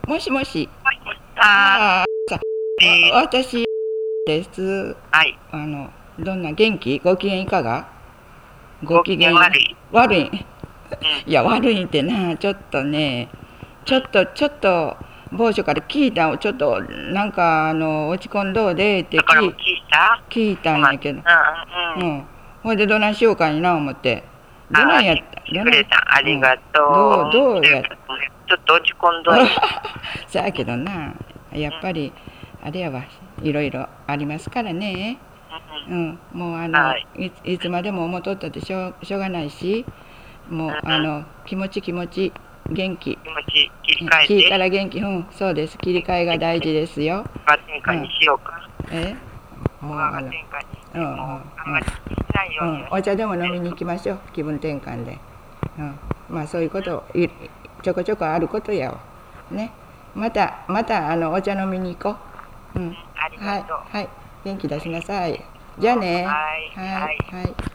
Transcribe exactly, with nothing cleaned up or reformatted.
もしもし。 ああさえーわ私です。 はい。 あのどんな元気？ご機嫌いかが？ ご機嫌悪い。 悪い。 うん。 いや悪いってな、ちょっとね、ちょっとちょっと某所から聞いたちょっとなんかあの落ち込んどうでってだからも聞聞いいた聞いたんやけど、 うんうん。 うん。ほいでどないしようかいな思って。どなああ、 んやっ来たどないてくれた。ありがとうん、どうどう。 うやちょっと落ち込んどんね。 そやけどな、やっぱりあれやわ、いろいろありますからね。 ううん、もうあん。 のはい。 いいつまでも思っとったってしょうしょうがないし、もううんうん。 あの気持ち気持ち元気、 気持ち切り替え聞いたて、 ら元気、うん、そうです。切り替えが大事ですよ。 バ天下にしようか。 えもうバあの天下にしうんうんて、もうあんまり気にしないよううにん、お茶でも飲みに行きましょう、気分転換で。うん、まあそういうこといちょこちょこあることやわね。またまたあのお茶飲みに行こう。うん、 ありはいがとう。 はい、元気出しなさい。じゃあね。 はいはいはい。 はい。